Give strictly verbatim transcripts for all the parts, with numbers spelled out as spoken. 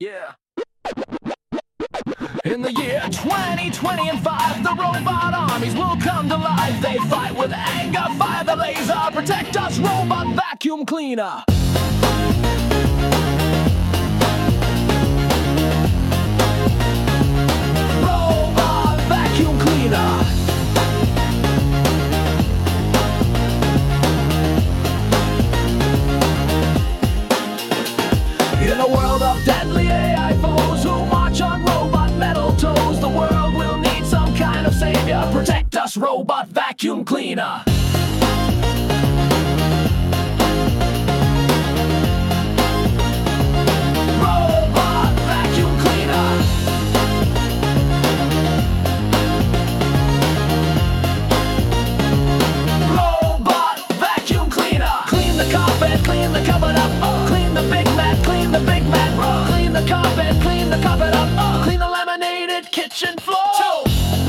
Yeah. In the year twenty twenty and five, the robot armies will come to life. They fight with anger, fire the laser, protect us, robot vacuum cleaner. Robot vacuum cleaner. In a world of deadly A I foes who march on robot metal toes, the world will need some kind of savior. Protect us, robot vacuum cleaner. Robot vacuum cleaner. Robot vacuum cleaner. Clean the carpet, clean the cupboard up. Oh, clean the Big Mac, clean the Big Mac. Oh, clean the carpet, clean the carpet up. Oh, clean the laminated kitchen floor. Two.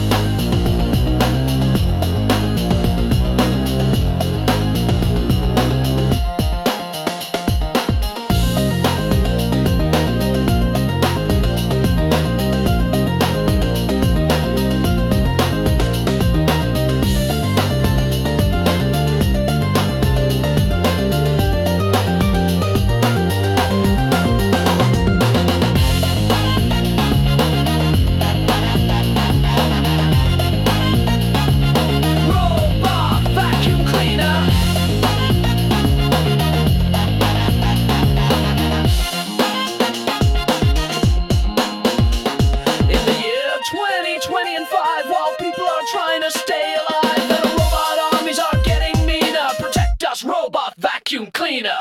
twenty and five, while people are trying to stay alive, the robot armies are getting meaner. Protect us, robot vacuum cleaner.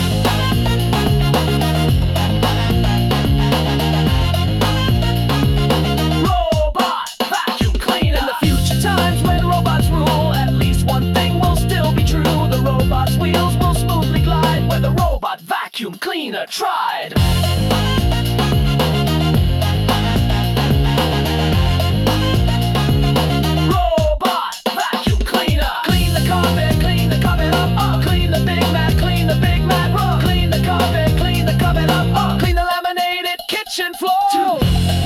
Robot vacuum cleaner. In the future times when robots rule, at least one thing will still be true. The robot's wheels will smoothly glide where the robot vacuum cleaner tried. Floor.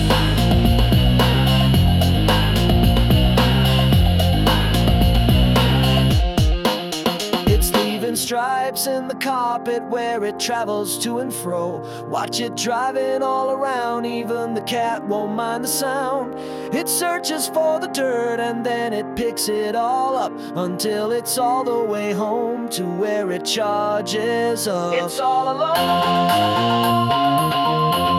It's leaving stripes in the carpet where it travels to and fro. Watch it driving all around, even the cat won't mind the sound. It searches for the dirt and then it picks it all up until it's all the way home to where it charges up. It's all alone.